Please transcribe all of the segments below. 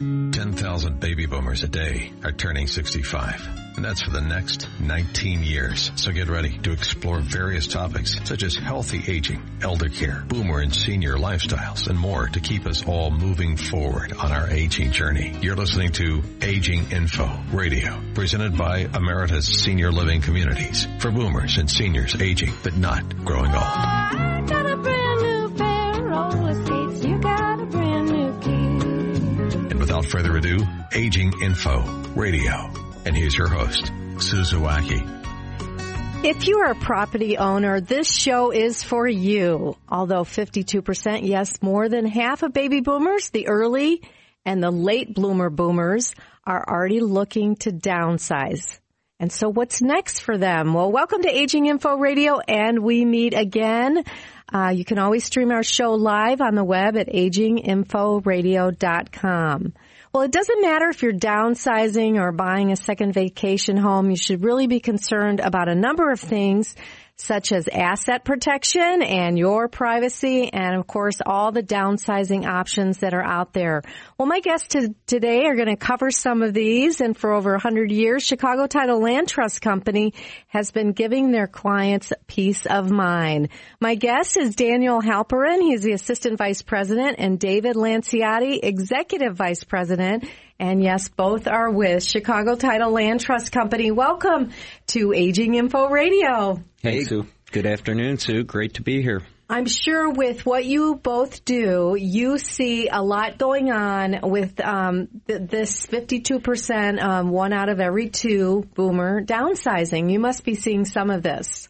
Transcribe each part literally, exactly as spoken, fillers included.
ten thousand baby boomers a day are turning sixty-five. And that's for the next nineteen years. So get ready to explore various topics such as healthy aging, elder care, boomer and senior lifestyles, and more to keep us all moving forward on our aging journey. You're listening to Aging Info Radio, presented by Emeritus Senior Living Communities for boomers and seniors aging but not growing old. I got a brand new pair of roller skates. You got a brand new key. And without further ado, Aging Info Radio. And here's your host, Sue Zawacki. If you are a property owner, this show is for you. Although fifty-two percent, yes, more than half of baby boomers, the early and the late bloomer boomers, are already looking to downsize. And so what's next for them? Well, welcome to Aging Info Radio, and we meet again. Uh, you can always stream our show live on the web at aging info radio dot com. Well, it doesn't matter if you're downsizing or buying a second vacation home. You should really be concerned about a number of things, such as asset protection and your privacy, and, of course, all the downsizing options that are out there. Well, my guests to, today are going to cover some of these, and for over one hundred years, Chicago Title Land Trust Company has been giving their clients peace of mind. My guest is Daniel Halperin. He's the Assistant Vice President, and David Lanciotti, Executive Vice President. And yes, both are with Chicago Title Land Trust Company. Welcome to Aging Info Radio. Hey, Sue. Good afternoon, Sue. Great to be here. I'm sure with what you both do, you see a lot going on with um, th- this fifty-two percent, um, one out of every two boomer downsizing. You must be seeing some of this.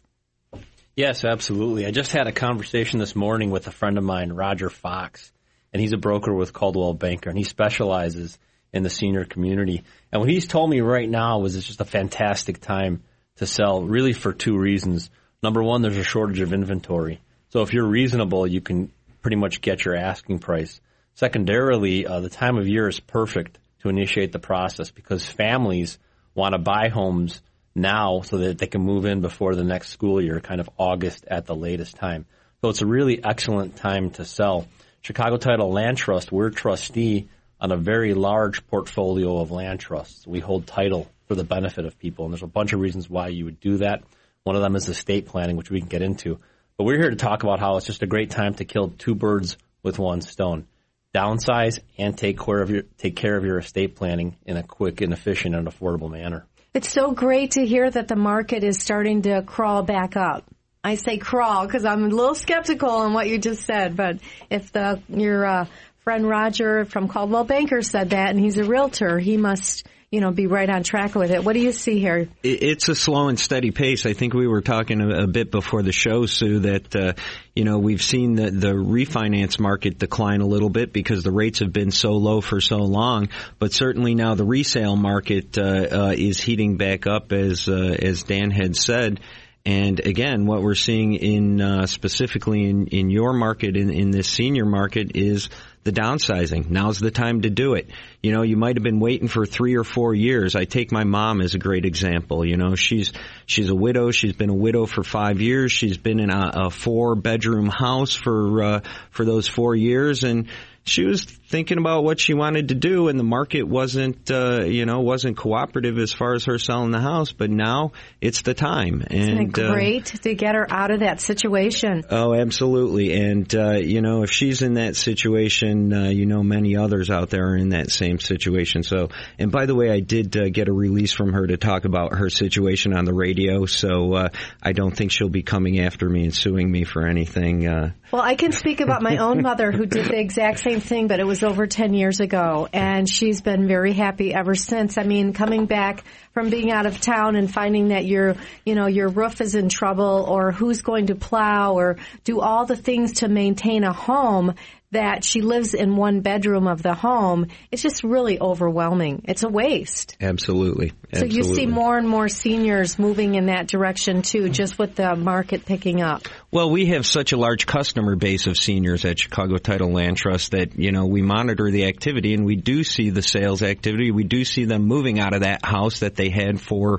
Yes, absolutely. I just had a conversation this morning with a friend of mine, Roger Fox, and he's a broker with Coldwell Banker, and he specializes in the senior community. And what he's told me right now is it's just a fantastic time to sell, really for two reasons. Number one, there's a shortage of inventory. So if you're reasonable, you can pretty much get your asking price. Secondarily, uh, the time of year is perfect to initiate the process because families want to buy homes now so that they can move in before the next school year, kind of August at the latest time. So it's a really excellent time to sell. Chicago Title Land Trust, we're trustee on a very large portfolio of land trusts. We hold title for the benefit of people, and there's a bunch of reasons why you would do that. One of them is estate planning, which we can get into. But we're here to talk about how it's just a great time to kill two birds with one stone. Downsize and take care of your, take care of your estate planning in a quick and efficient and affordable manner. It's so great to hear that the market is starting to crawl back up. I say crawl because I'm a little skeptical on what you just said, but if the your uh, friend Roger from Coldwell Banker said that, and he's a realtor, he must, you know, be right on track with it. What do you see here? It's a slow and steady pace. I think we were talking a, a bit before the show, Sue, that, uh, you know, we've seen the, the refinance market decline a little bit because the rates have been so low for so long. But certainly now the resale market uh, uh, is heating back up, as uh, as Dan had said. And again, what we're seeing in uh, specifically in, in your market, in, in this senior market, is the downsizing. Now's the time to do it. You know, you might have been waiting for three or four years. I take my mom as a great example. You know, she's she's a widow. She's been a widow for five years. She's been in a, a four-bedroom house for uh, for those four years, and she was thinking about what she wanted to do, and the market wasn't, uh, you know, wasn't cooperative as far as her selling the house. But now it's the time. And, Isn't it great uh, to get her out of that situation? Oh, absolutely. And, uh, you know, if she's in that situation, uh, you know, many others out there are in that same situation. So, and by the way, I did uh, get a release from her to talk about her situation on the radio. So uh, I don't think she'll be coming after me and suing me for anything. Uh, well, I can speak about my own mother who did the exact same thing, but it was over ten years ago, and she's been very happy ever since. I mean, coming back from being out of town and finding that your, you know, your roof is in trouble, or who's going to plow or do all the things to maintain a home, that she lives in one bedroom of the home, it's just really overwhelming. It's a waste. Absolutely. So Absolutely. you see more and more seniors moving in that direction too, just with the market picking up. Well, we have such a large customer base of seniors at Chicago Title Land Trust that, you know, we monitor the activity, and we do see the sales activity. We do see them moving out of that house that they had for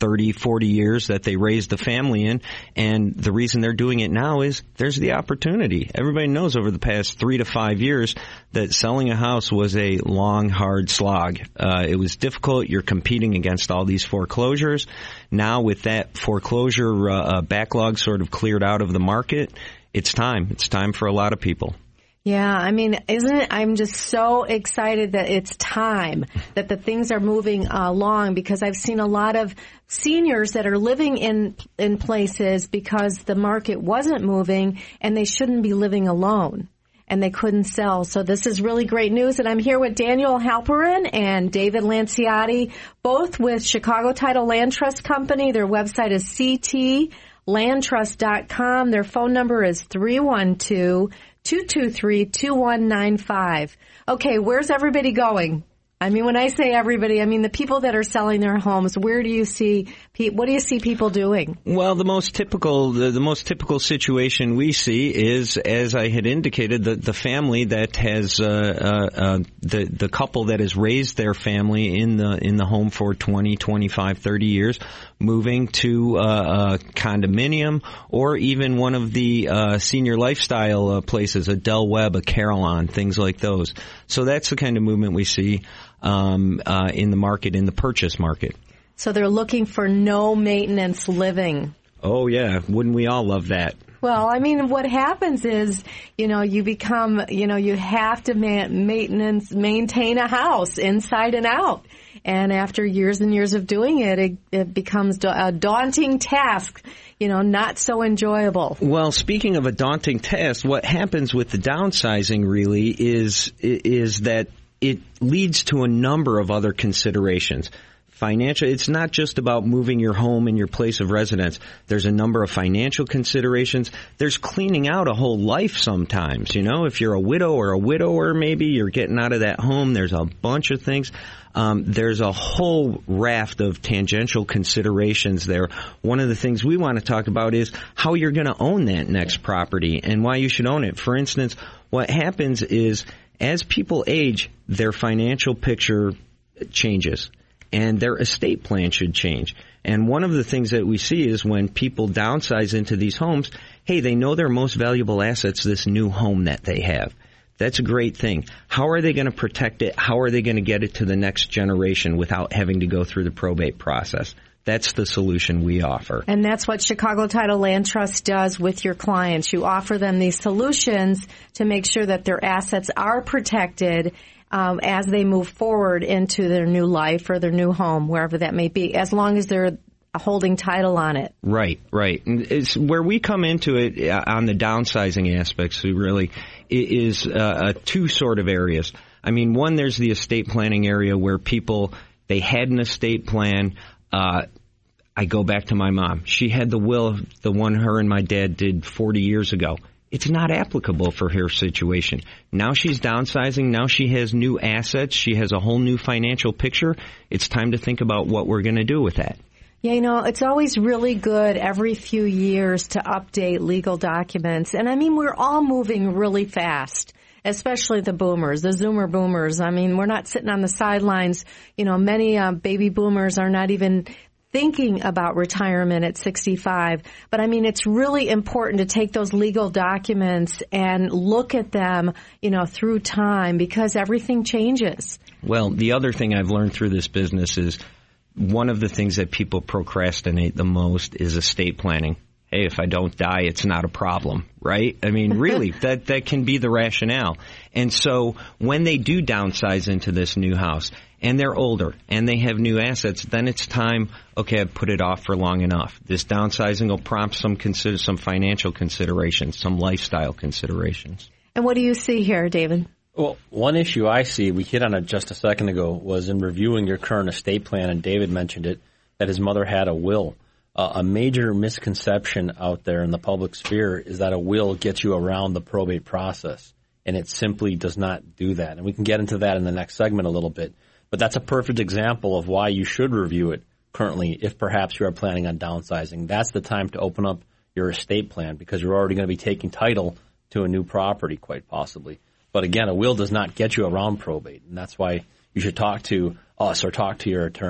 thirty, forty years that they raised the family in. And the reason they're doing it now is there's the opportunity. Everybody knows over the past three to five years that selling a house was a long, hard slog. Uh, it was difficult. You're competing against all these foreclosures. Now with that foreclosure uh, uh, backlog sort of cleared out of the market, it's time. It's time for a lot of people. Yeah, I mean, isn't it? I'm just so excited that it's time, that the things are moving along, because I've seen a lot of seniors that are living in in places because the market wasn't moving and they shouldn't be living alone and they couldn't sell. So this is really great news. And I'm here with Daniel Halperin and David Lanciotti, both with Chicago Title Land Trust Company. Their website is c t land trust dot com. Their phone number is three one two, two two three, two one nine five. Okay, where's everybody going? I mean, when I say everybody, I mean the people that are selling their homes. Where do you see, what do you see people doing? Well, the most typical, the, the most typical situation we see is, as I had indicated, the, the family that has, uh, uh, uh, the, the couple that has raised their family in the, in the home for twenty, twenty-five, thirty years, moving to uh, a condominium or even one of the uh, senior lifestyle uh, places, a Del Webb, a Carillon, things like those. So that's the kind of movement we see um, uh, in the market, in the purchase market. So they're looking for no maintenance living. Oh, yeah. Wouldn't we all love that? Well, I mean, what happens is, you know, you become, you know, you have to man- maintenance, maintain a house inside and out. And after years and years of doing it, it, it becomes a daunting task, you know, not so enjoyable. Well, speaking of a daunting task, what happens with the downsizing really is is that it leads to a number of other considerations. Financial, it's not just about moving your home and your place of residence. There's a number of financial considerations. There's cleaning out a whole life sometimes, you know. If you're a widow or a widower, maybe you're getting out of that home. There's a bunch of things. Um, there's a whole raft of tangential considerations there. One of the things we want to talk about is how you're going to own that next property and why you should own it. For instance, what happens is as people age, their financial picture changes. And their estate plan should change. And one of the things that we see is when people downsize into these homes, hey, they know their most valuable asset's this new home that they have. That's a great thing. How are they going to protect it? How are they going to get it to the next generation without having to go through the probate process? That's the solution we offer. And that's what Chicago Title Land Trust does with your clients. You offer them these solutions to make sure that their assets are protected Um, as they move forward into their new life or their new home, wherever that may be, as long as they're holding title on it. Right, right. And it's where we come into it on the downsizing aspects, really, is uh, two sort of areas. I mean, one, there's the estate planning area where people, they had an estate plan. Uh, I go back to my mom. She had the will, the one her and my dad did forty years ago. It's not applicable for her situation. Now she's downsizing. Now she has new assets. She has a whole new financial picture. It's time to think about what we're going to do with that. Yeah, you know, it's always really good every few years to update legal documents. And I mean, we're all moving really fast, especially the boomers, the Zoomer boomers. I mean, we're not sitting on the sidelines. You know, many uh, baby boomers are not even thinking about retirement at sixty-five. But I mean, it's really important to take those legal documents and look at them, you know, through time because everything changes. Well, the other thing I've learned through this business is one of the things that people procrastinate the most is estate planning. Hey, if I don't die, it's not a problem, right? I mean, really, that, that can be the rationale. And so when they do downsize into this new house and they're older and they have new assets, then it's time, okay, I've put it off for long enough. This downsizing will prompt some consider some financial considerations, some lifestyle considerations. And what do you see here, David? Well, one issue I see, we hit on it just a second ago, was in reviewing your current estate plan, and David mentioned it, that his mother had a will. Uh, a major misconception out there in the public sphere is that a will gets you around the probate process, and it simply does not do that. And we can get into that in the next segment a little bit. But that's a perfect example of why you should review it currently if perhaps you are planning on downsizing. That's the time to open up your estate plan because you're already going to be taking title to a new property quite possibly. But again, a will does not get you around probate, and that's why you should talk to us or talk to your attorney.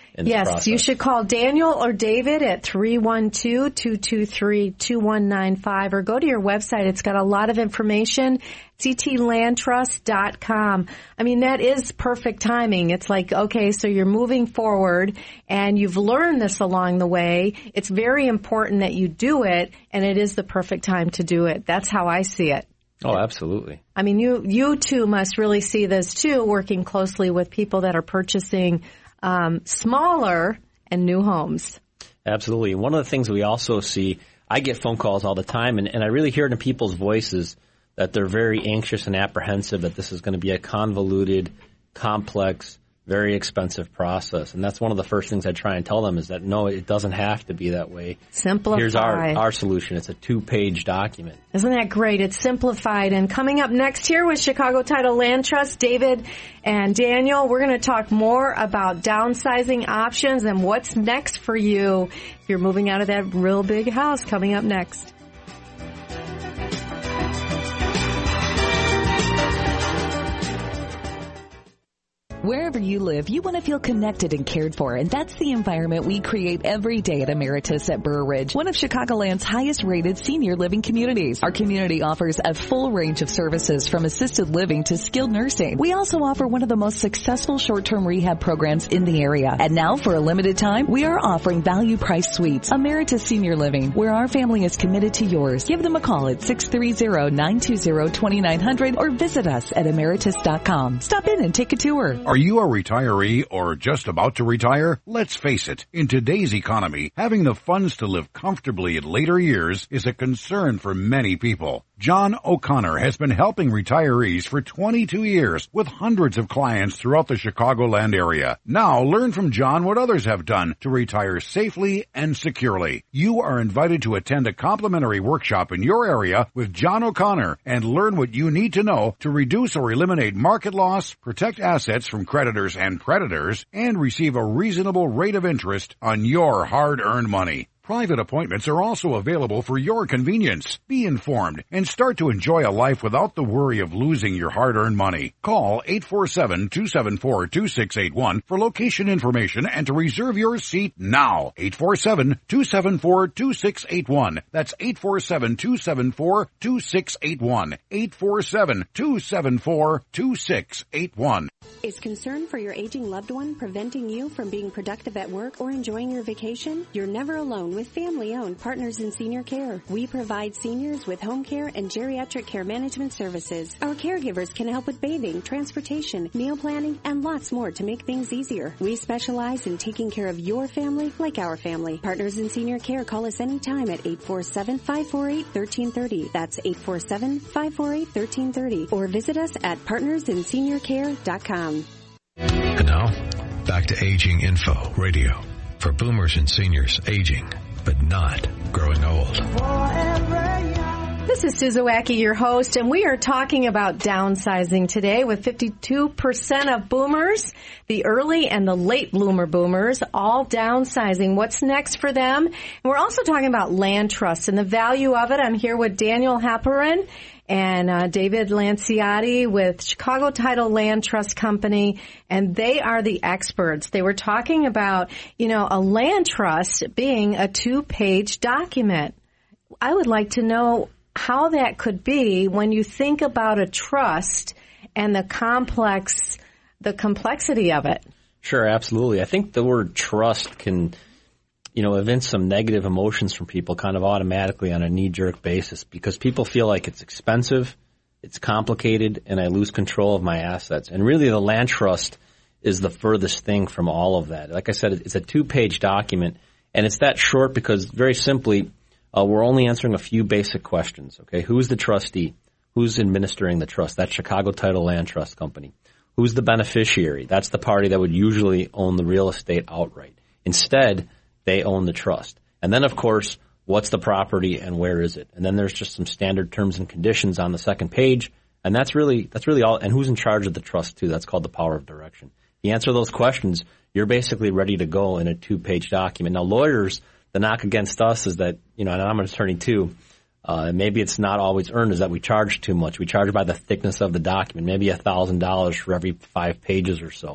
in this yes, process. you should call Daniel or David at three one two, two two three, two one nine five or go to your website. It's got a lot of information, c t land trust dot com. I mean, that is perfect timing. It's like, okay, so you're moving forward and you've learned this along the way. It's very important that you do it, and it is the perfect time to do it. That's how I see it. Oh, absolutely. I mean, you you two must really see this too, working closely with people that are purchasing um, smaller and new homes. Absolutely. One of the things we also see, I get phone calls all the time, and, and I really hear it in people's voices that they're very anxious and apprehensive that this is going to be a convoluted, complex, very expensive process. And that's one of the first things I try and tell them is that, no, it doesn't have to be that way. Simplify. Here's our, our solution. It's a two-page document. Isn't that great? It's simplified. And coming up next here with Chicago Title Land Trust, David and Daniel, we're going to talk more about downsizing options and what's next for you if you're moving out of that real big house. Coming up next. Wherever you live, you want to feel connected and cared for, and that's the environment we create every day at Emeritus at Burr Ridge, one of Chicagoland's highest-rated senior living communities. Our community offers a full range of services from assisted living to skilled nursing. We also offer one of the most successful short-term rehab programs in the area. And now, for a limited time, we are offering value-price suites, Emeritus Senior Living, where our family is committed to yours. Give them a call at six three zero, nine two zero, two nine zero zero or visit us at emeritus dot com. Stop in and take a tour. Are you a retiree or just about to retire? Let's face it, in today's economy, having the funds to live comfortably in later years is a concern for many people. John O'Connor has been helping retirees for twenty-two years with hundreds of clients throughout the Chicagoland area. Now learn from John what others have done to retire safely and securely. You are invited to attend a complimentary workshop in your area with John O'Connor and learn what you need to know to reduce or eliminate market loss, protect assets from creditors and predators, and receive a reasonable rate of interest on your hard-earned money. Private appointments are also available for your convenience. Be informed and start to enjoy a life without the worry of losing your hard-earned money. Call eight four seven, two seven four, two six eight one for location information and to reserve your seat now. eight four seven, two seven four, two six eight one. That's eight four seven, two seven four, two six eight one. eight four seven, two seven four, two six eight one. Is concern for your aging loved one preventing you from being productive at work or enjoying your vacation? You're never alone with family-owned Partners in Senior Care. We provide seniors with home care and geriatric care management services. Our caregivers can help with bathing, transportation, meal planning, and lots more to make things easier. We specialize in taking care of your family like our family. Partners in Senior Care. Call us anytime at eight four seven, five four eight, one three three zero. That's eight four seven, five four eight, one three three zero. Or visit us at partners in senior care dot com. And now, back to Aging Info Radio for boomers and seniors aging, but not growing old. This is Suzuwaki, your host, and we are talking about downsizing today with fifty-two percent of boomers, the early and the late bloomer boomers, all downsizing. What's next for them? And we're also talking about land trusts and the value of it. I'm here with Daniel Halperin and uh, David Lanciotti with Chicago Title Land Trust Company, and they are the experts. They were talking about, you know, a land trust being a two-page document. I would like to know how that could be when you think about a trust and the complex, the complexity of it. Sure, absolutely. I think the word trust can, you know, evince some negative emotions from people kind of automatically on a knee-jerk basis because people feel like it's expensive, it's complicated, and I lose control of my assets. And really the land trust is the furthest thing from all of that. Like I said, it's a two-page document, and it's that short because very simply uh, we're only answering a few basic questions. Okay, who's the trustee? Who's administering the trust? That's Chicago Title Land Trust Company. Who's the beneficiary? That's the party that would usually own the real estate outright. Instead, they own the trust. And then, of course, what's the property and where is it? And then there's just some standard terms and conditions on the second page. And that's really that's really all. And who's in charge of the trust, too? That's called the power of direction. If you answer those questions, you're basically ready to go in a two-page document. Now, lawyers, the knock against us is that, you know, and I'm an attorney, too, uh, maybe it's not always earned, is that we charge too much. We charge by the thickness of the document, maybe one thousand dollars for every five pages or so.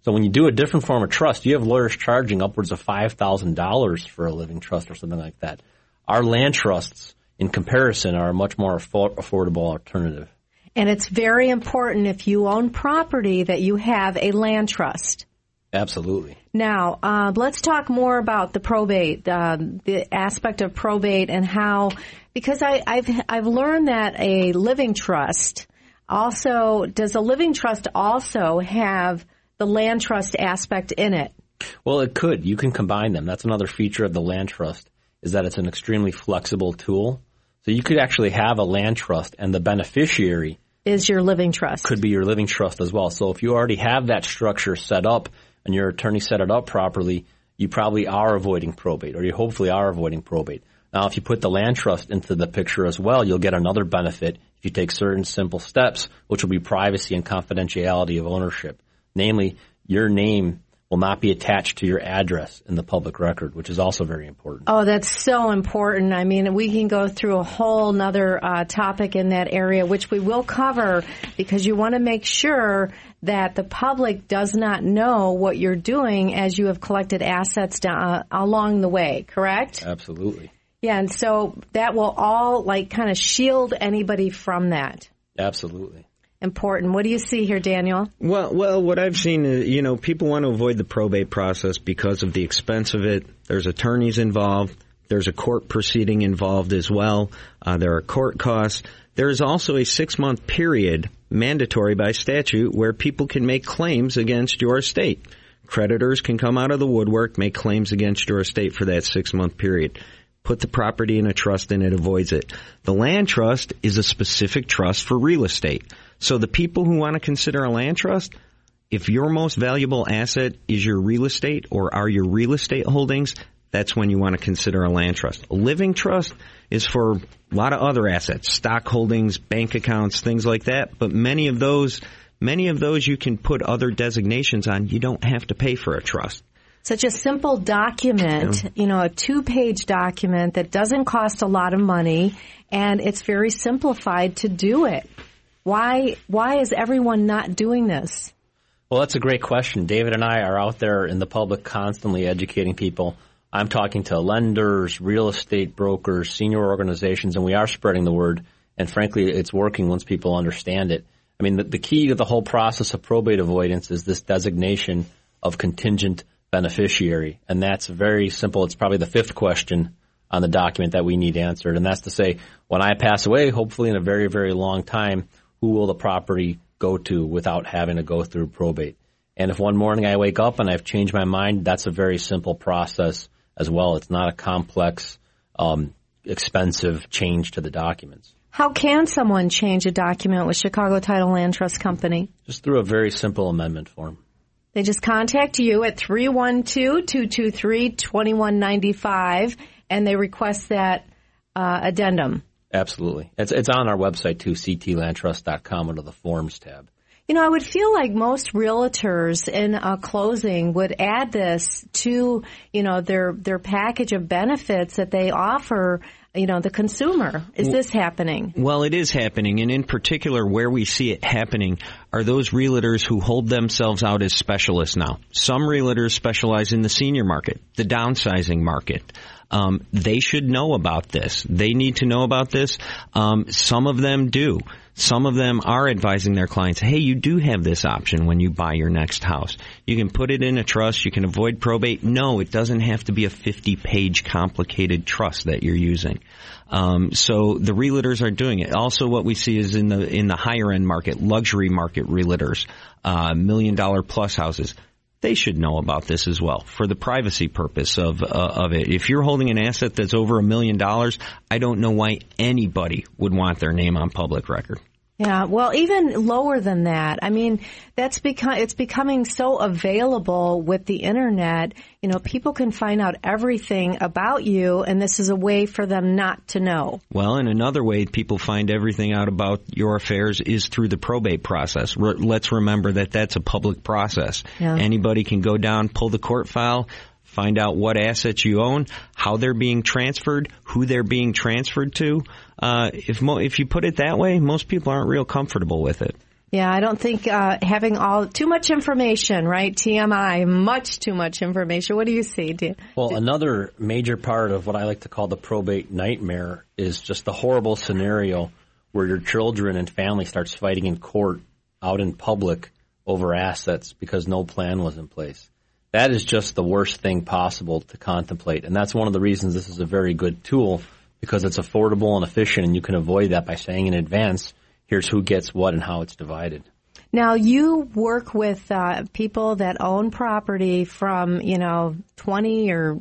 So when you do a different form of trust, you have lawyers charging upwards of five thousand dollars for a living trust or something like that. Our land trusts, in comparison, are a much more affordable alternative. And it's very important if you own property that you have a land trust. Absolutely. Now, uh, let's talk more about the probate, um, the aspect of probate and how, because I, I've I've learned that a living trust also, does a living trust also have the land trust aspect in it? Well, it could. You can combine them. That's another feature of the land trust, is that it's an extremely flexible tool. So you could actually have a land trust and the beneficiary is your living trust. Could be your living trust as well. So if you already have that structure set up and your attorney set it up properly, you probably are avoiding probate, or you hopefully are avoiding probate. Now, if you put the land trust into the picture as well, you'll get another benefit if you take certain simple steps, which will be privacy and confidentiality of ownership. Namely, your name will not be attached to your address in the public record, which is also very important. Oh, that's so important. I mean, we can go through a whole nother uh, topic in that area, which we will cover, because you want to make sure that the public does not know what you're doing as you have collected assets down, uh, along the way, correct? Absolutely. Yeah, and so that will all, like, kind of shield anybody from that. Absolutely. Important. What do you see here, Daniel? Well, well, what I've seen is, you know, people want to avoid the probate process because of the expense of it. There's attorneys involved. There's a court proceeding involved as well. Uh, there are court costs. There is also a six-month period mandatory by statute where people can make claims against your estate. Creditors can come out of the woodwork, make claims against your estate for that six-month period. Put the property in a trust and it avoids it. The land trust is a specific trust for real estate. So the people who want to consider a land trust, if your most valuable asset is your real estate or are your real estate holdings, that's when you want to consider a land trust. A living trust is for a lot of other assets, stock holdings, bank accounts, things like that. But many of those, many of those you can put other designations on. You don't have to pay for a trust. Such a simple document, Yeah. you know, a two-page document that doesn't cost a lot of money, and it's very simplified to do it. Why why is everyone not doing this? Well, that's a great question. David and I are out there in the public constantly educating people. I'm talking to lenders, real estate brokers, senior organizations, and we are spreading the word. And frankly, it's working once people understand it. I mean, the, the key to the whole process of probate avoidance is this designation of contingent beneficiary. And that's very simple. It's probably the fifth question on the document that we need answered. And that's to say, when I pass away, hopefully in a very, very long time, who will the property go to without having to go through probate? And if one morning I wake up and I've changed my mind, that's a very simple process as well. It's not a complex, um, expensive change to the documents. How can someone change a document with Chicago Title Land Trust Company? Just through a very simple amendment form. They just contact you at three one two, two two three, two one nine five, and they request that uh, addendum. Absolutely. It's it's on our website, too, c t land trust dot com, under the Forms tab. You know, I would feel like most realtors in a closing would add this to, you know, their their package of benefits that they offer, you know, the consumer. Is this happening? Well, it is happening, and in particular where we see it happening are those realtors who hold themselves out as specialists now. Some realtors specialize in the senior market, the downsizing market. Um, they should know about this. They need to know about this. Um, some of them do. Some of them are advising their clients, hey, you do have this option when you buy your next house. You can put it in a trust. You can avoid probate. No, it doesn't have to be a fifty-page complicated trust that you're using. Um, so the realtors are doing it. Also, what we see is in the in the higher end market, luxury market realtors, uh, million dollar plus houses. They should know about this as well for the privacy purpose of uh, of it. If you're holding an asset that's over a million dollars, I don't know why anybody would want their name on public record. Yeah, well, even lower than that. I mean, that's become it's becoming so available with the internet. You know, people can find out everything about you, and this is a way for them not to know. Well, and another way people find everything out about your affairs is through the probate process. Re- let's remember that that's a public process. Yeah. Anybody can go down, pull the court file, find out what assets you own, how they're being transferred, who they're being transferred to. Uh, if mo- if you put it that way, most people aren't real comfortable with it. Yeah, I don't think uh, having all too much information, right? T M I, much too much information. What do you see, Dan? Well, another major part of what I like to call the probate nightmare is just the horrible scenario where your children and family starts fighting in court out in public over assets because no plan was in place. That is just the worst thing possible to contemplate. And that's one of the reasons this is a very good tool, because it's affordable and efficient, and you can avoid that by saying in advance, here's who gets what and how it's divided. Now, you work with uh, people that own property from, you know, twenty or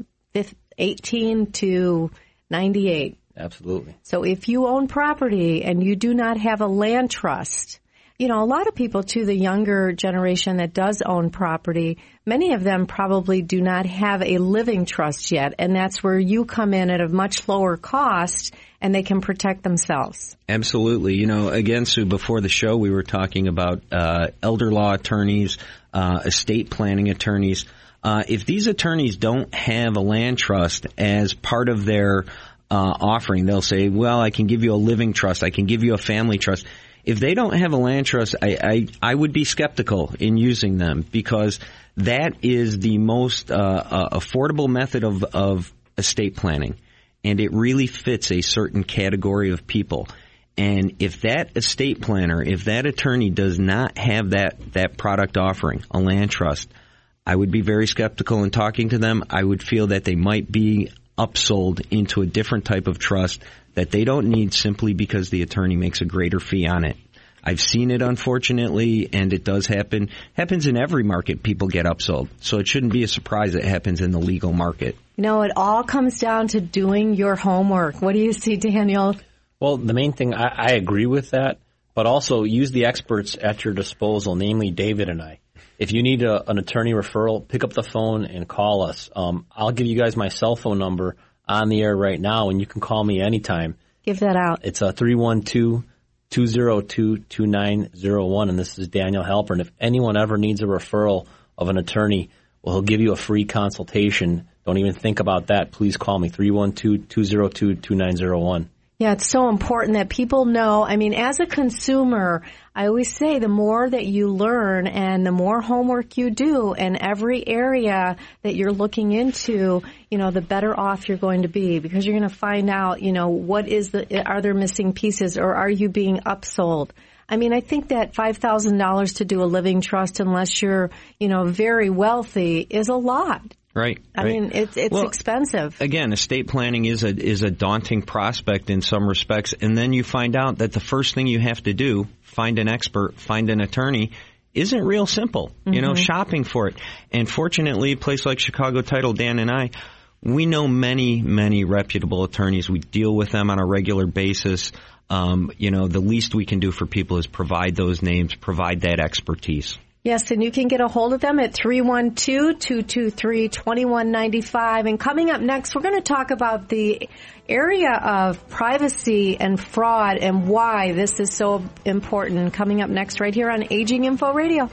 eighteen to ninety-eight. Absolutely. So if you own property and you do not have a land trust, you know, a lot of people, too, the younger generation that does own property, many of them probably do not have a living trust yet. And that's where you come in at a much lower cost and they can protect themselves. Absolutely. You know, again, Sue, before the show, we were talking about uh, elder law attorneys, uh, estate planning attorneys. Uh, if these attorneys don't have a land trust as part of their uh, offering, they'll say, well, I can give you a living trust. I can give you a family trust. If they don't have a land trust, I, I, I would be skeptical in using them, because that is the most uh, uh, affordable method of, of estate planning, and it really fits a certain category of people. And if that estate planner, if that attorney does not have that, that product offering, a land trust, I would be very skeptical in talking to them. I would feel that they might be upsold into a different type of trust that they don't need simply because the attorney makes a greater fee on it. I've seen it, unfortunately, and it does happen. Happens in every market. People get upsold. So it shouldn't be a surprise it happens in the legal market. You know, it all comes down to doing your homework. What do you see, Daniel? Well, the main thing, I, I agree with that, but also use the experts at your disposal, namely David and I. If you need a, an attorney referral, pick up the phone and call us. Um, I'll give you guys my cell phone number on the air right now, and you can call me anytime. Give that out. It's a three one two, two zero two, two nine zero one, and this is Daniel Halpern. If anyone ever needs a referral of an attorney, well, he'll give you a free consultation. Don't even think about that. Please call me, three one two, two zero two, two nine zero one. Yeah, it's so important that people know. I mean, as a consumer, I always say the more that you learn and the more homework you do in every area that you're looking into, you know, the better off you're going to be, because you're going to find out, you know, what is the, are there missing pieces, or are you being upsold? I mean, I think that five thousand dollars to do a living trust, unless you're, you know, very wealthy, is a lot. Right. I right. mean, it's it's well, expensive. Again, estate planning is a is a daunting prospect in some respects, and then you find out that the first thing you have to do, find an expert, find an attorney, isn't real simple. Mm-hmm. You know, shopping for it. And fortunately, a place like Chicago Title, Dan and I, we know many, many reputable attorneys. We deal with them on a regular basis. Um, you know, the least we can do for people is provide those names, provide that expertise. Yes, and you can get a hold of them at three one two, two two three, two one nine five. And coming up next, we're going to talk about the area of privacy and fraud and why this is so important. Coming up next right here on Aging Info Radio.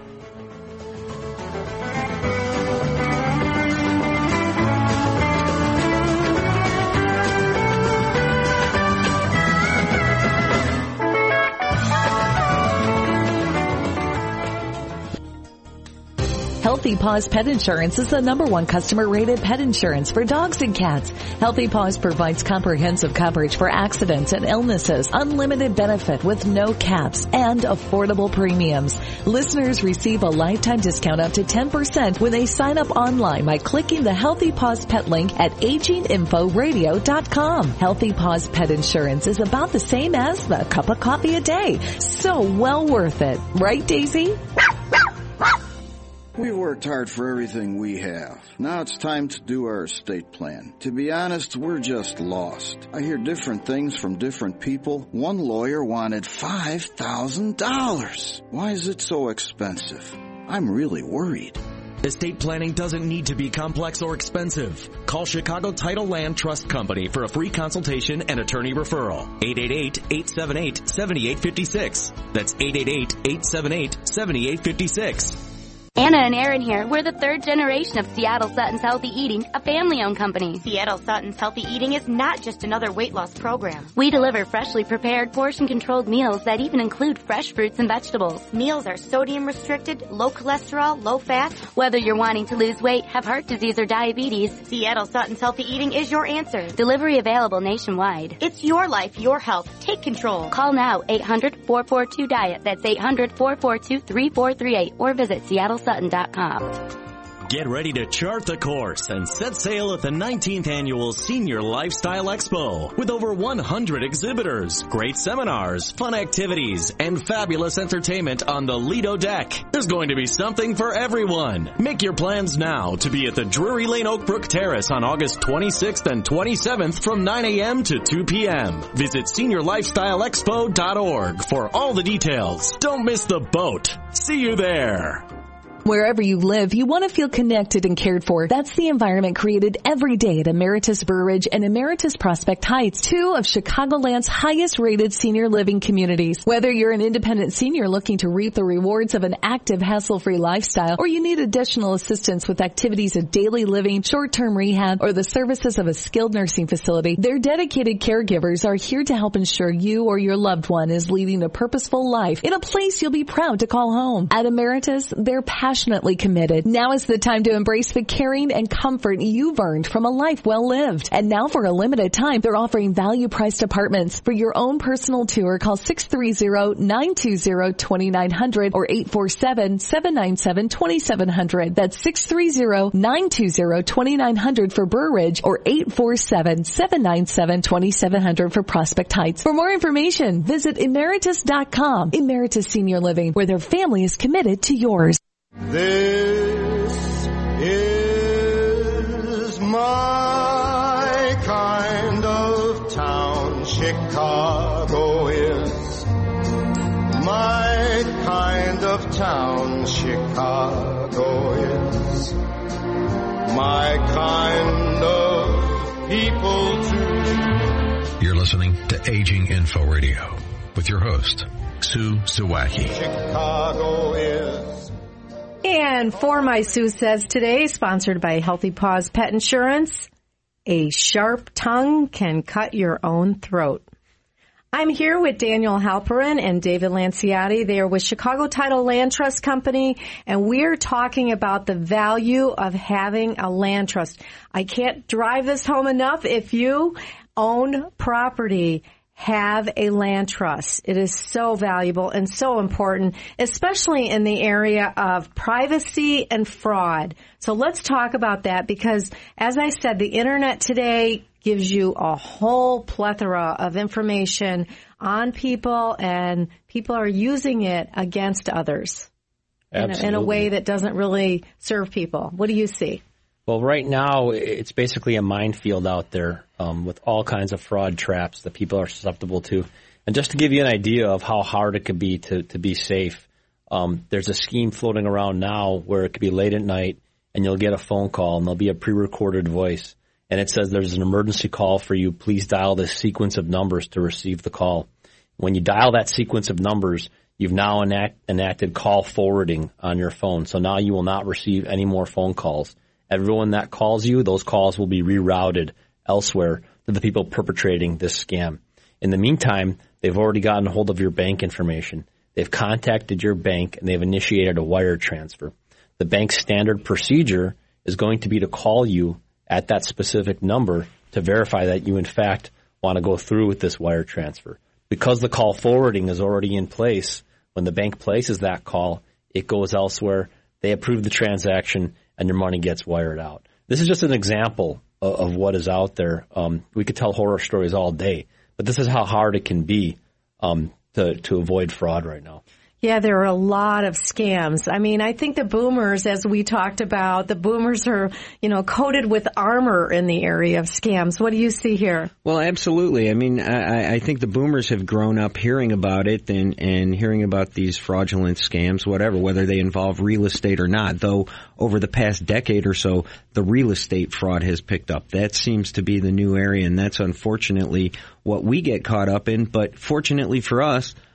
Healthy Paws Pet Insurance is the number one customer-rated pet insurance for dogs and cats. Healthy Paws provides comprehensive coverage for accidents and illnesses, unlimited benefit with no caps, and affordable premiums. Listeners receive a lifetime discount up to ten percent when they sign up online by clicking the Healthy Paws Pet link at aging info radio dot com. Healthy Paws Pet Insurance is about the same as the cup of coffee a day. So well worth it. Right, Daisy? We've worked hard for everything we have. Now it's time to do our estate plan. To be honest, we're just lost. I hear different things from different people. One lawyer wanted five thousand dollars. Why is it so expensive? I'm really worried. Estate planning doesn't need to be complex or expensive. Call Chicago Title Land Trust Company for a free consultation and attorney referral. eight eight eight, eight seven eight, seven eight five six. That's eight eight eight, eight seven eight, seven eight five six. Anna and Aaron here. We're the third generation of Seattle Sutton's Healthy Eating, a family-owned company. Seattle Sutton's Healthy Eating is not just another weight loss program. We deliver freshly prepared, portion-controlled meals that even include fresh fruits and vegetables. Meals are sodium-restricted, low cholesterol, low fat. Whether you're wanting to lose weight, have heart disease, or diabetes, Seattle Sutton's Healthy Eating is your answer. Delivery available nationwide. It's your life, your health. Take control. Call now, eight hundred, four four two, diet. That's eight hundred, four four two, three four three eight, or visit seattle sutton dot com. Get ready to chart the course and set sail at the nineteenth Annual Senior Lifestyle Expo with over one hundred exhibitors, great seminars, fun activities, and fabulous entertainment on the Lido deck. There's going to be something for everyone. Make your plans now to be at the Drury Lane Oakbrook Terrace on August twenty-sixth and twenty-seventh from nine a.m. to two p.m. Visit senior lifestyle expo dot org for all the details. Don't miss the boat. See you there. Wherever you live, you want to feel connected and cared for. That's the environment created every day at Emeritus Burr Ridge and Emeritus Prospect Heights, two of Chicagoland's highest rated senior living communities. Whether you're an independent senior looking to reap the rewards of an active, hassle-free lifestyle, or you need additional assistance with activities of daily living, short-term rehab, or the services of a skilled nursing facility, their dedicated caregivers are here to help ensure you or your loved one is leading a purposeful life in a place you'll be proud to call home. At Emeritus, they're passionate Passionately committed. Now is the time to embrace the caring and comfort you've earned from a life well lived. And now for a limited time, they're offering value-priced apartments. For your own personal tour, call six three zero, nine two zero, two nine zero zero or eight four seven, seven nine seven, two seven zero zero. That's six three zero, nine two zero, two nine zero zero for Burr Ridge or eight four seven, seven nine seven, two seven zero zero for Prospect Heights. For more information, visit emeritus dot com. Emeritus Senior Living, where their family is committed to yours. This is my kind of town. Chicago is my kind of town. Chicago is my kind of people too. You're listening to Aging Info Radio with your host, Sue Zawacki. Chicago is. And For My Sue Says today, sponsored by Healthy Paws Pet Insurance, a sharp tongue can cut your own throat. I'm here with Daniel Halperin and David Lanciotti. They are with Chicago Title Land Trust Company, and we're talking about the value of having a land trust. I can't drive this home enough. If you own property, have a land trust. It is so valuable and so important, especially in the area of privacy and fraud. So let's talk about that because, as I said, the internet today gives you a whole plethora of information on people, and people are using it against others in a, in a way that doesn't really serve people. What do you see? Well, right now, it's basically a minefield out there um, with all kinds of fraud traps that people are susceptible to. And just to give you an idea of how hard it could be to, to be safe, um, there's a scheme floating around now where it could be late at night and you'll get a phone call and there'll be a pre-recorded voice. And it says there's an emergency call for you. Please dial this sequence of numbers to receive the call. When you dial that sequence of numbers, you've now enact, enacted call forwarding on your phone. So now you will not receive any more phone calls. Everyone that calls you, those calls will be rerouted elsewhere to the people perpetrating this scam. In the meantime, they've already gotten a hold of your bank information. They've contacted your bank, and they've initiated a wire transfer. The bank's standard procedure is going to be to call you at that specific number to verify that you, in fact, want to go through with this wire transfer. Because the call forwarding is already in place, when the bank places that call, it goes elsewhere. They approve the transaction, and your money gets wired out. This is just an example of, of what is out there. Um, we could tell horror stories all day, but this is how hard it can be um, to, to avoid fraud right now. Yeah, there are a lot of scams. I mean, I think the boomers, as we talked about, the boomers are, you know, coated with armor in the area of scams. What do you see here? Well, absolutely. I mean, I, I think the boomers have grown up hearing about it and, and hearing about these fraudulent scams, whatever, whether they involve real estate or not. Though over the past decade or so, the real estate fraud has picked up. That seems to be the new area, and that's unfortunately what we get caught up in. But fortunately for us,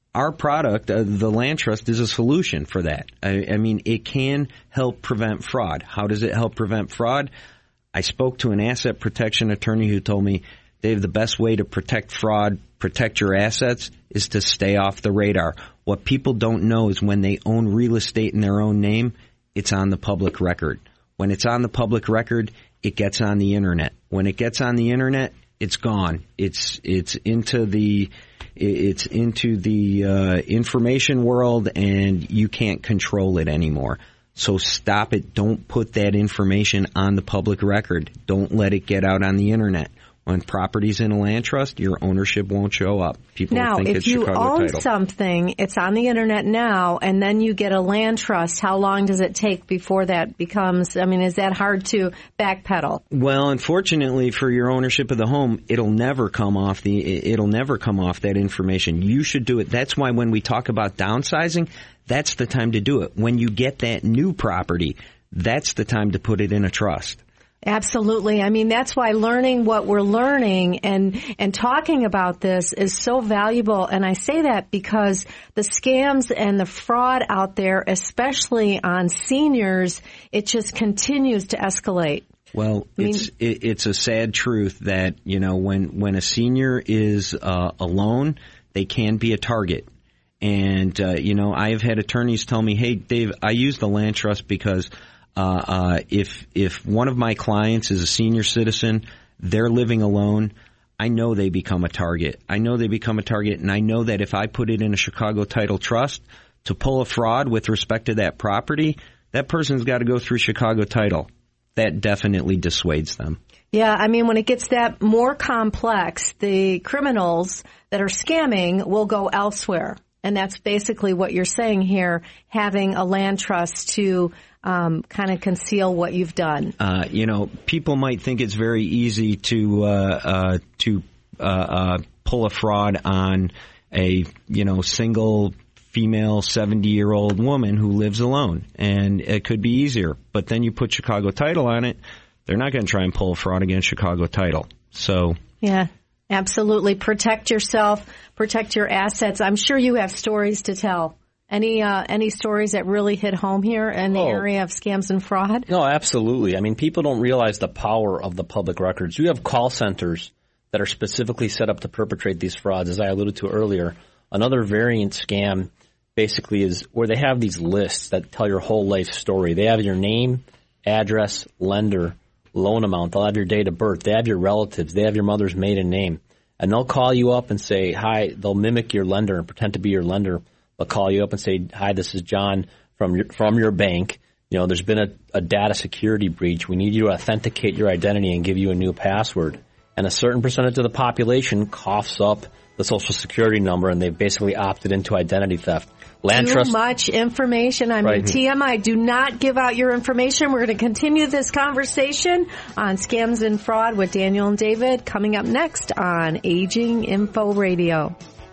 our product, uh, the Land Trust, is a solution for that. I, I mean, it can help prevent fraud. How does it help prevent fraud? I spoke to an asset protection attorney who told me, Dave, the best way to protect fraud, protect your assets, is to stay off the radar. What people don't know is when they own real estate in their own name, it's on the public record. When it's on the public record, it gets on the internet. When it gets on the internet, it's gone. It's it's into the it's into the uh, information world, and you can't control it anymore. So stop it. Don't put that information on the public record. Don't let it get out on the internet. When property's in a land trust, your ownership won't show up. People now, think if it's you Chicago own title. something, it's on the internet now, and then you get a land trust. How long does it take before that becomes? I mean, is that hard to backpedal? Well, unfortunately for your ownership of the home, it'll never come off the. It'll never come off that information. You should do it. That's why when we talk about downsizing, that's the time to do it. When you get that new property, that's the time to put it in a trust. Absolutely. I mean, that's why learning what we're learning and, and talking about this is so valuable. And I say that because the scams and the fraud out there, especially on seniors, it just continues to escalate. Well, I mean, it's it, it's a sad truth that, you know, when, when a senior is uh, alone, they can be a target. And, uh, you know, I have had attorneys tell me, hey, Dave, I use the land trust because Uh, uh, if, if one of my clients is a senior citizen, they're living alone, I know they become a target. I know they become a target, and I know that if I put it in a Chicago Title Trust to pull a fraud with respect to that property, that person's got to go through Chicago Title. That definitely dissuades them. Yeah, I mean, when it gets that more complex, the criminals that are scamming will go elsewhere. And that's basically what you're saying here, having a land trust to um, kind of conceal what you've done. Uh, you know, people might think it's very easy to uh, uh, to uh, uh, pull a fraud on a, you know, single female seventy-year-old woman who lives alone. And it could be easier. But then you put Chicago Title on it, they're not going to try and pull a fraud against Chicago Title. So yeah. Absolutely. Protect yourself, protect your assets. I'm sure you have stories to tell. Any uh, any stories that really hit home here in the oh. area of scams and fraud? No, absolutely. I mean, people don't realize the power of the public records. You have call centers that are specifically set up to perpetrate these frauds, as I alluded to earlier. Another variant scam basically is where they have these lists that tell your whole life story. They have your name, address, lender, loan amount. They'll have your date of birth. They have your relatives. They have your mother's maiden name. And they'll call you up and say, hi. They'll mimic your lender and pretend to be your lender. They'll call you up and say, hi, this is John from your, from your bank. You know, there's been a, a data security breach. We need you to authenticate your identity and give you a new password. And a certain percentage of the population coughs up the Social Security number, and they've basically opted into identity theft. Land Too trust. much information. I mean, Right. T M I, do not give out your information. We're going to continue this conversation on scams and fraud with Daniel and David coming up next on Aging Info Radio.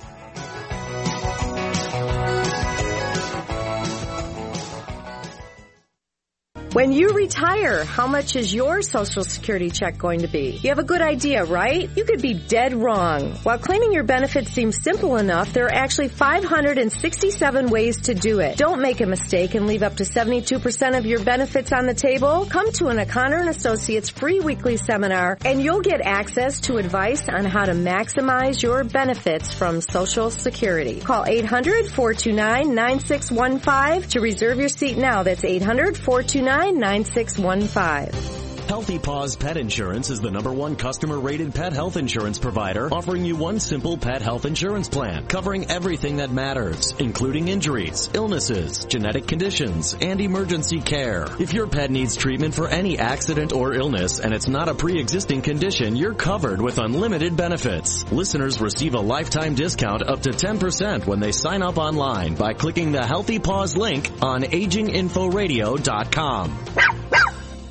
When you retire, how much is your Social Security check going to be? You have a good idea, right? You could be dead wrong. While claiming your benefits seems simple enough, there are actually five hundred sixty-seven ways to do it. Don't make a mistake and leave up to seventy-two percent of your benefits on the table. Come to an O'Connor and Associates free weekly seminar, and you'll get access to advice on how to maximize your benefits from Social Security. Call eight hundred, four two nine, nine six one five to reserve your seat now. That's eight hundred, four two nine, nine six one five. Healthy Paws Pet Insurance is the number one customer-rated pet health insurance provider, offering you one simple pet health insurance plan, covering everything that matters, including injuries, illnesses, genetic conditions, and emergency care. If your pet needs treatment for any accident or illness and it's not a pre-existing condition, you're covered with unlimited benefits. Listeners receive a lifetime discount up to ten percent when they sign up online by clicking the Healthy Paws link on aging info radio dot com.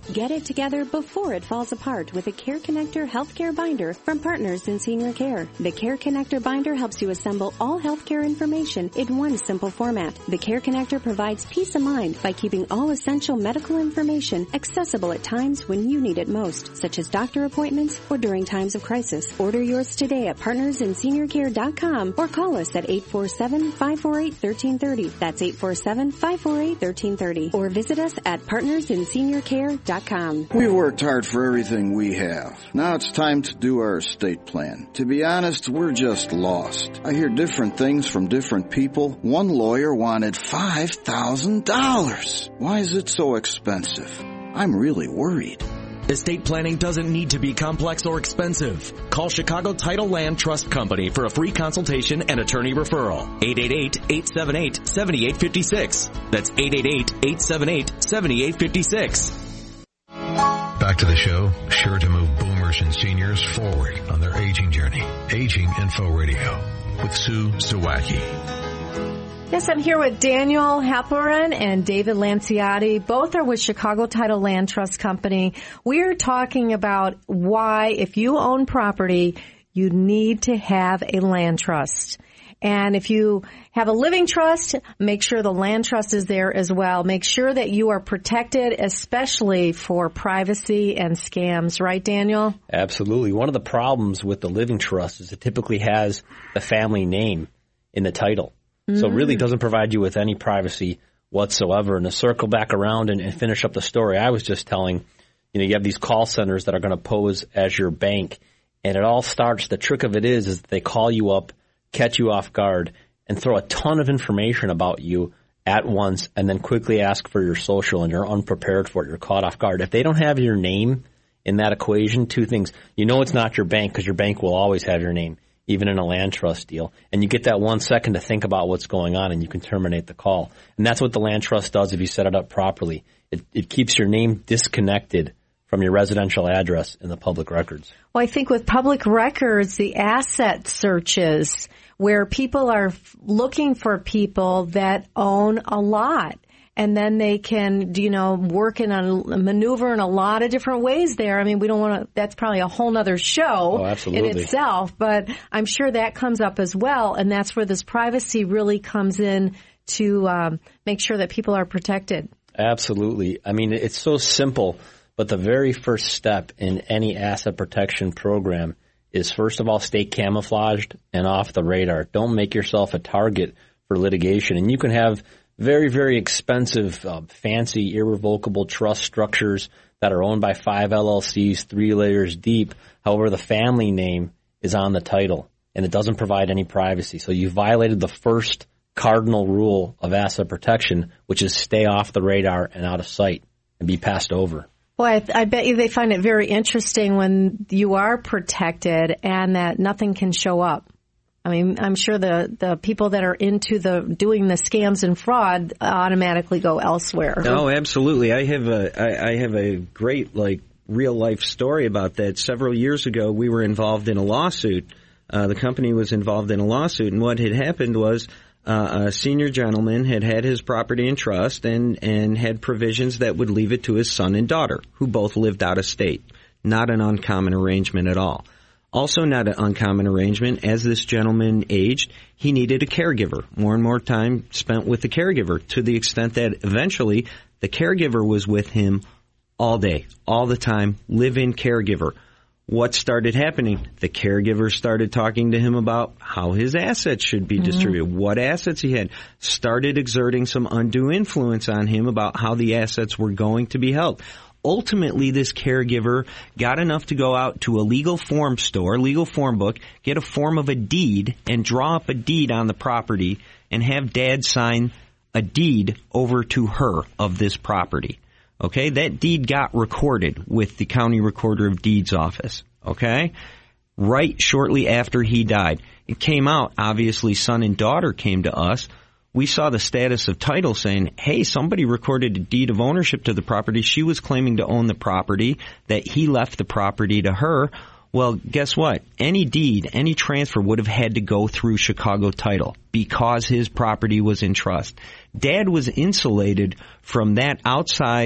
Get it together before it falls apart with a Care Connector Healthcare Binder from Partners in Senior Care. The Care Connector Binder helps you assemble all healthcare information in one simple format. The Care Connector provides peace of mind by keeping all essential medical information accessible at times when you need it most, such as doctor appointments or during times of crisis. Order yours today at partners in senior care dot com or call us at eight four seven, five four eight, one three three zero. That's eight four seven, five four eight, one three three zero. Or visit us at partners in senior care dot com. We worked hard for everything we have. Now it's time to do our estate plan. To be honest, we're just lost. I hear different things from different people. One lawyer wanted five thousand dollars. Why is it so expensive? I'm really worried. Estate planning doesn't need to be complex or expensive. Call Chicago Title Land Trust Company for a free consultation and attorney referral. eight eight eight, eight seven eight, seven eight five six. That's eight eight eight, eight seven eight, seven eight five six. Back to the show, sure to move boomers and seniors forward on their aging journey. Aging Info Radio with Sue Zawacki. Yes, I'm here with Daniel Halperin and David Lanciotti. Both are with Chicago Title Land Trust Company. We're talking about why, if you own property, you need to have a land trust. And if you have a living trust, make sure the land trust is there as well. Make sure that you are protected, especially for privacy and scams. Right, Daniel? Absolutely. One of the problems with the living trust is it typically has the family name in the title. So it really doesn't provide you with any privacy whatsoever. And to circle back around and, and finish up the story I was just telling, you know, you have these call centers that are going to pose as your bank. And it all starts, the trick of it is, is they call you up, catch you off guard, and throw a ton of information about you at once and then quickly ask for your social, and you're unprepared for it. You're caught off guard. If they don't have your name in that equation, two things. You know it's not your bank because your bank will always have your name, even in a land trust deal. And you get that one second to think about what's going on, and you can terminate the call. And that's what the land trust does if you set it up properly. It, it keeps your name disconnected from your residential address in the public records. Well, I think with public records, the asset searches, where people are looking for people that own a lot. And then they can, you know, work in a maneuver in a lot of different ways there. I mean, we don't want to, that's probably a whole nother show oh, absolutely. in itself, but I'm sure that comes up as well. And that's where this privacy really comes in to um, make sure that people are protected. Absolutely. I mean, it's so simple, but the very first step in any asset protection program is, first of all, stay camouflaged and off the radar. Don't make yourself a target for litigation. And you can have very, very expensive, uh, fancy, irrevocable trust structures that are owned by five L L Cs, three layers deep. However, the family name is on the title, and it doesn't provide any privacy. So you violated the first cardinal rule of asset protection, which is stay off the radar and out of sight and be passed over. Boy, I, I bet you they find it very interesting when you are protected and that nothing can show up. I mean, I'm sure the, the people that are into the doing the scams and fraud automatically go elsewhere. Oh, absolutely. I have a I, I have a great like real life story about that. Several years ago, we were involved in a lawsuit. Uh, the company was involved in a lawsuit, and what had happened was uh, a senior gentleman had had his property in trust and and had provisions that would leave it to his son and daughter, who both lived out of state. Not an uncommon arrangement at all. Also not an uncommon arrangement, as this gentleman aged, he needed a caregiver. More and more time spent with the caregiver, to the extent that eventually the caregiver was with him all day, all the time, live-in caregiver. What started happening? The caregiver started talking to him about how his assets should be mm-hmm. distributed, what assets he had, started exerting some undue influence on him about how the assets were going to be held. Ultimately, this caregiver got enough to go out to a legal form store, legal form book, get a form of a deed, and draw up a deed on the property and have Dad sign a deed over to her of this property. Okay? That deed got recorded with the County Recorder of Deeds office. Okay? Right shortly after he died. It came out, obviously, son and daughter came to us. We saw the status of title saying, hey, somebody recorded a deed of ownership to the property. She was claiming to own the property, that he left the property to her. Well, guess what? Any deed, any transfer would have had to go through Chicago Title because his property was in trust. Dad was insulated from that outside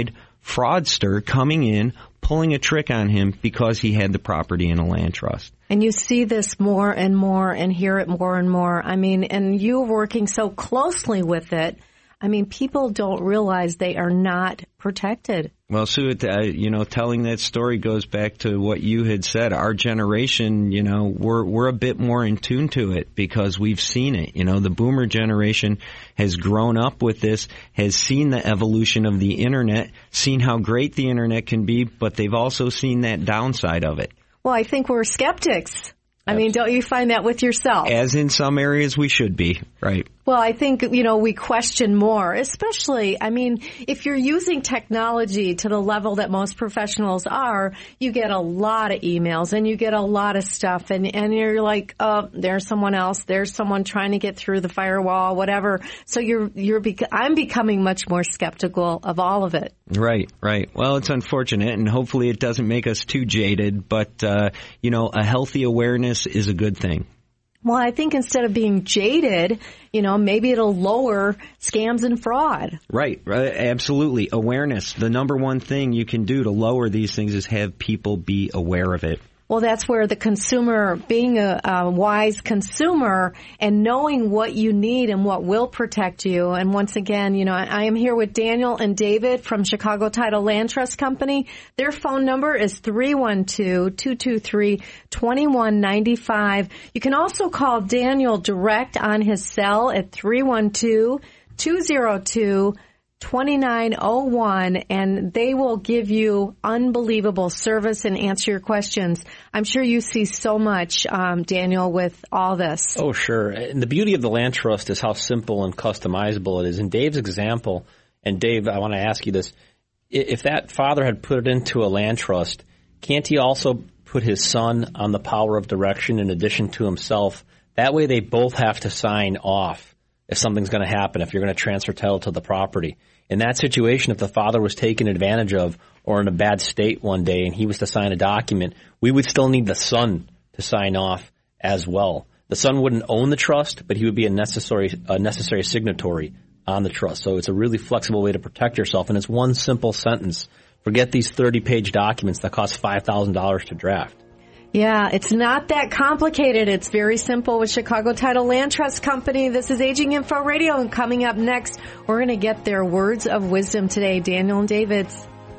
fraudster coming in, pulling a trick on him because he had the property in a land trust. And you see this more and more and hear it more and more. I mean, and you working so closely with it, I mean, people don't realize they are not protected. Well, Sue, uh, you know, telling that story goes back to what you had said. Our generation, you know, we're we're a bit more in tune to it because we've seen it. You know, the boomer generation has grown up with this, has seen the evolution of the Internet, seen how great the Internet can be, but they've also seen that downside of it. Well, I think we're skeptics. I mean, don't you find that with yourself? As in some areas we should be, right? Well, I think, you know, we question more, especially, I mean, if you're using technology to the level that most professionals are, you get a lot of emails and you get a lot of stuff and, and you're like, oh, there's someone else, there's someone trying to get through the firewall, whatever. So you're, you're, bec- I'm becoming much more skeptical of all of it. Right, right. Well, it's unfortunate and hopefully it doesn't make us too jaded, but, uh, you know, a healthy awareness is a good thing. Well, I think instead of being jaded, you know, maybe it'll lower scams and fraud. Right, right, absolutely. Awareness. The number one thing you can do to lower these things is have people be aware of it. Well, that's where the consumer, being a, a wise consumer and knowing what you need and what will protect you. And once again, you know, I, I am here with Daniel and David from Chicago Title Land Trust Company. Their phone number is three one two, two two three, two one nine five. You can also call Daniel direct on his cell at three one two, two zero two, twenty-nine oh one, and they will give you unbelievable service and answer your questions. I'm sure you see so much, um, Daniel, with all this. Oh, sure. And the beauty of the land trust is how simple and customizable it is. In Dave's example, and Dave, I want to ask you this, if that father had put it into a land trust, can't he also put his son on the power of direction in addition to himself? That way they both have to sign off if something's going to happen, if you're going to transfer title to the property. In that situation, if the father was taken advantage of or in a bad state one day and he was to sign a document, we would still need the son to sign off as well. The son wouldn't own the trust, but he would be a necessary a necessary signatory on the trust. So it's a really flexible way to protect yourself, and it's one simple sentence. Forget these thirty-page documents that cost five thousand dollars to draft. Yeah, it's not that complicated. It's very simple with Chicago Title Land Trust Company. This is Aging Info Radio, and coming up next, we're going to get their words of wisdom today, Daniel and David's.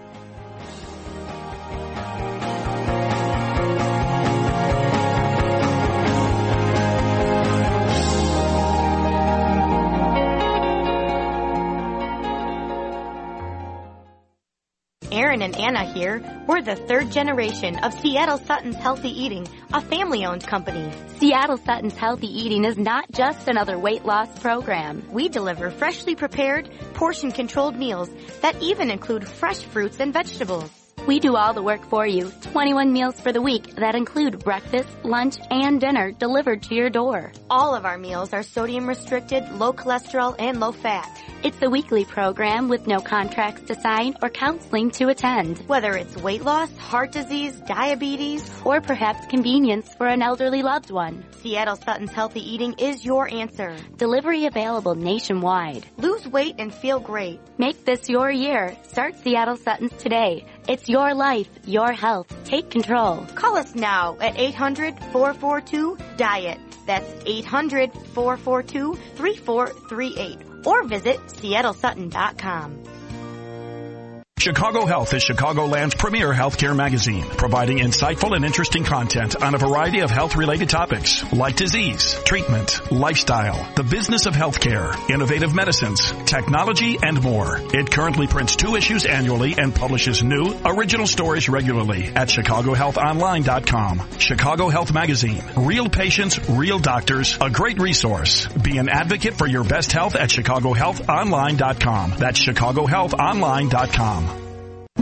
Aaron and Anna here. We're the third generation of Seattle Sutton's Healthy Eating, a family-owned company. Seattle Sutton's Healthy Eating is not just another weight loss program. We deliver freshly prepared, portion-controlled meals that even include fresh fruits and vegetables. We do all the work for you. twenty-one meals for the week that include breakfast, lunch, and dinner delivered to your door. All of our meals are sodium restricted, low cholesterol, and low fat. It's a weekly program with no contracts to sign or counseling to attend. Whether it's weight loss, heart disease, diabetes, or perhaps convenience for an elderly loved one, Seattle Sutton's Healthy Eating is your answer. Delivery available nationwide. Lose weight and feel great. Make this your year. Start Seattle Sutton's today. It's your life, your health. Take control. Call us now at eight hundred, four four two, DIET. That's eight hundred, four four two, three four three eight. Or visit Seattle Sutton dot com. Chicago Health is Chicagoland's premier healthcare magazine, providing insightful and interesting content on a variety of health-related topics like disease, treatment, lifestyle, the business of healthcare, innovative medicines, technology, and more. It currently prints two issues annually and publishes new, original stories regularly at Chicago Health Online dot com. Chicago Health Magazine. Real patients, real doctors, a great resource. Be an advocate for your best health at Chicago Health Online dot com. That's Chicago Health Online dot com.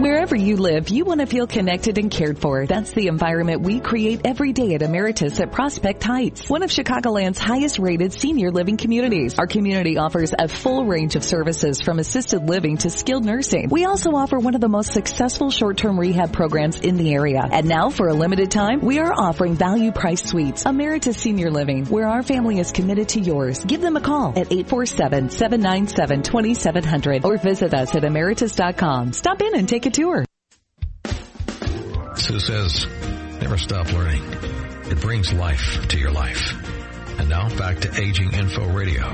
Wherever you live, you want to feel connected and cared for. That's the environment we create every day at Emeritus at Prospect Heights, one of Chicagoland's highest rated senior living communities. Our community offers a full range of services from assisted living to skilled nursing. We also offer one of the most successful short-term rehab programs in the area. And now, for a limited time, we are offering value price suites. Emeritus Senior Living, where our family is committed to yours. Give them a call at eight four seven, seven nine seven, two seven zero zero or visit us at emeritus dot com. Stop in and take a tour. Sue says, never stop learning. It brings life to your life. And now back to Aging Info Radio.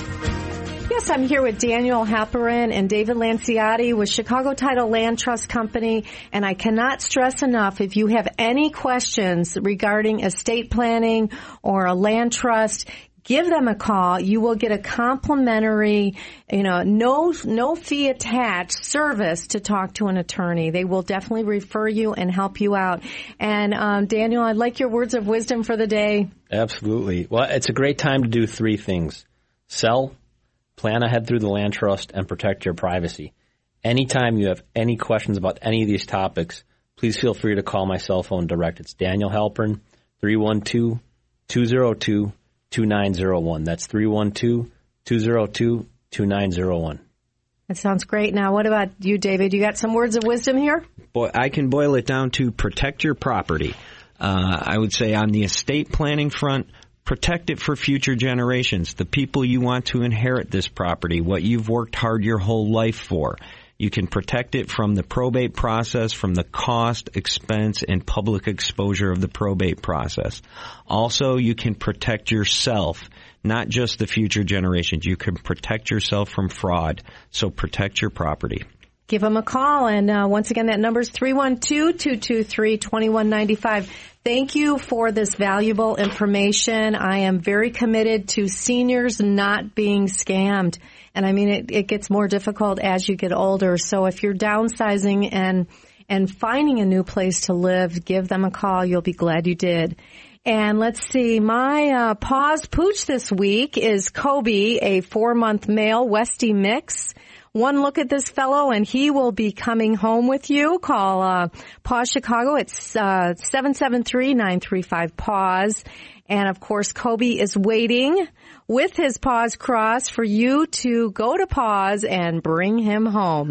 Yes, I'm here with Daniel Halperin and David Lanciotti with Chicago Title Land Trust Company, and I cannot stress enough, if you have any questions regarding estate planning or a land trust, give them a call. You will get a complimentary, you know, no no fee attached service to talk to an attorney. They will definitely refer you and help you out. And um, Daniel, I'd like your words of wisdom for the day. Absolutely. Well, it's a great time to do three things: sell, plan ahead through the land trust, and protect your privacy. Anytime you have any questions about any of these topics, please feel free to call my cell phone direct. It's Daniel Halperin, three one two, two zero two, two nine zero one. That's three one two, two zero two, two nine zero one. That sounds great. Now, what about you, David? You got some words of wisdom here? Boy, I can boil it down to protect your property. Uh, I would say on the estate planning front, protect it for future generations, the people you want to inherit this property, what you've worked hard your whole life for. You can protect it from the probate process, from the cost, expense, and public exposure of the probate process. Also, you can protect yourself, not just the future generations. You can protect yourself from fraud. So protect your property. Give them a call. And uh, once again, that number is three one two, two two three, two one nine five. Thank you for this valuable information. I am very committed to seniors not being scammed. And I mean, it, it gets more difficult as you get older. So if you're downsizing and and finding a new place to live, give them a call. You'll be glad you did. And let's see, my uh, pause pooch this week is Kobe, a four-month male Westie mix. One look at this fellow, and he will be coming home with you. Call uh, Pause Chicago. It's uh, seven seven three, nine three five, pause. And, of course, Kobe is waiting with his paws crossed for you to go to Pause and bring him home.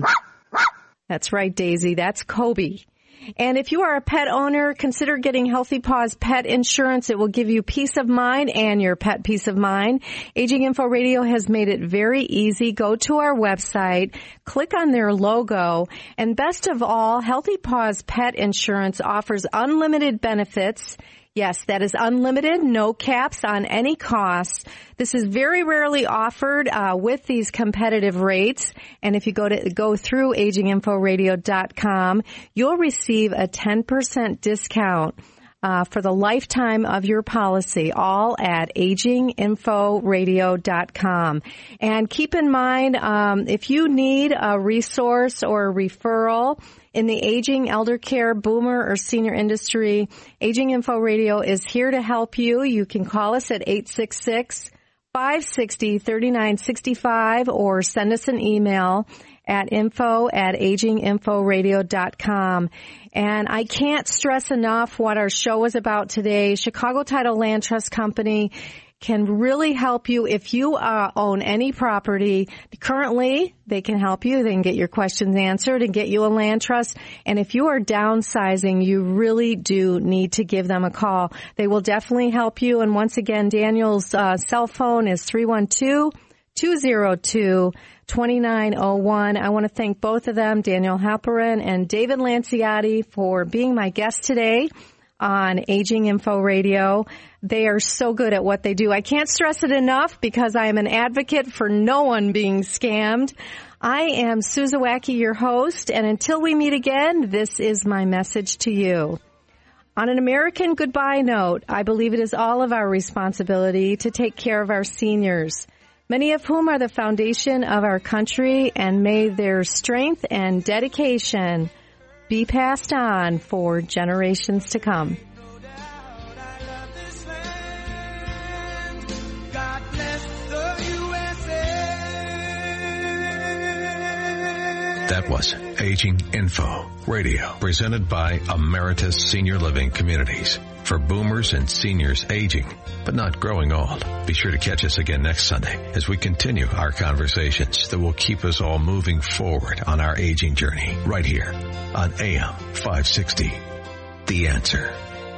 That's right, Daisy. That's Kobe. And if you are a pet owner, consider getting Healthy Paws pet insurance. It will give you peace of mind and your pet peace of mind. Aging Info Radio has made it very easy. Go to our website, click on their logo, and best of all, Healthy Paws pet insurance offers unlimited benefits. Yes, that is unlimited, no caps on any costs. This is very rarely offered uh, with these competitive rates. And if you go to go through aging info radio dot com, you'll receive a ten percent discount uh, for the lifetime of your policy, all at aging info radio dot com. And keep in mind, um, if you need a resource or a referral in the aging, elder care, boomer, or senior industry, Aging Info Radio is here to help you. You can call us at eight six six, five six zero, three nine six five or send us an email at info at aging info radio dot com. And I can't stress enough what our show is about today. Chicago Title Land Trust Company can really help you if you uh, own any property. Currently, they can help you. They can get your questions answered and get you a land trust. And if you are downsizing, you really do need to give them a call. They will definitely help you. And once again, Daniel's uh, cell phone is three one two, two zero two, two nine zero one. I want to thank both of them, Daniel Halperin and David Lanciotti, for being my guest today on Aging Info Radio. They are so good at what they do. I can't stress it enough because I am an advocate for no one being scammed. I am Sue Zawacki, your host, and until we meet again, this is my message to you. On an American goodbye note, I believe it is all of our responsibility to take care of our seniors, many of whom are the foundation of our country, and may their strength and dedication be passed on for generations to come. That was Aging Info Radio, presented by Emeritus Senior Living Communities. For boomers and seniors aging, but not growing old. Be sure to catch us again next Sunday as we continue our conversations that will keep us all moving forward on our aging journey right here on A M five sixty. The Answer.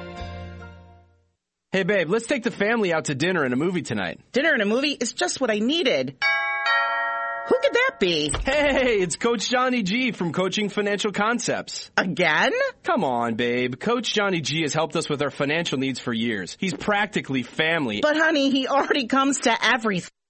Hey, babe, let's take the family out to dinner and a movie tonight. Dinner and a movie is just what I needed. Who could that be? Hey, it's Coach Johnny G from Coaching Financial Concepts. Again? Come on, babe. Coach Johnny G has helped us with our financial needs for years. He's practically family. But, honey, he already comes to everything.